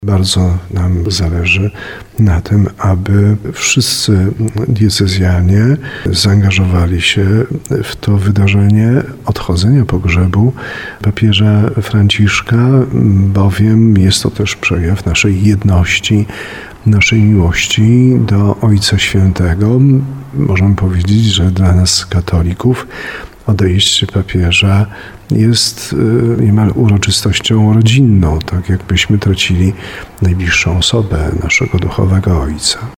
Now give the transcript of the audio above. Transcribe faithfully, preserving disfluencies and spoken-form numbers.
Bardzo nam zależy na tym, aby wszyscy diecezjanie zaangażowali się w to wydarzenie odchodzenia pogrzebu papieża Franciszka, bowiem jest to też przejaw naszej jedności, naszej miłości do Ojca Świętego. Możemy powiedzieć, że dla nas, katolików, odejście papieża jest niemal uroczystością rodzinną, tak jakbyśmy tracili najbliższą osobę naszego duchowego Ojca.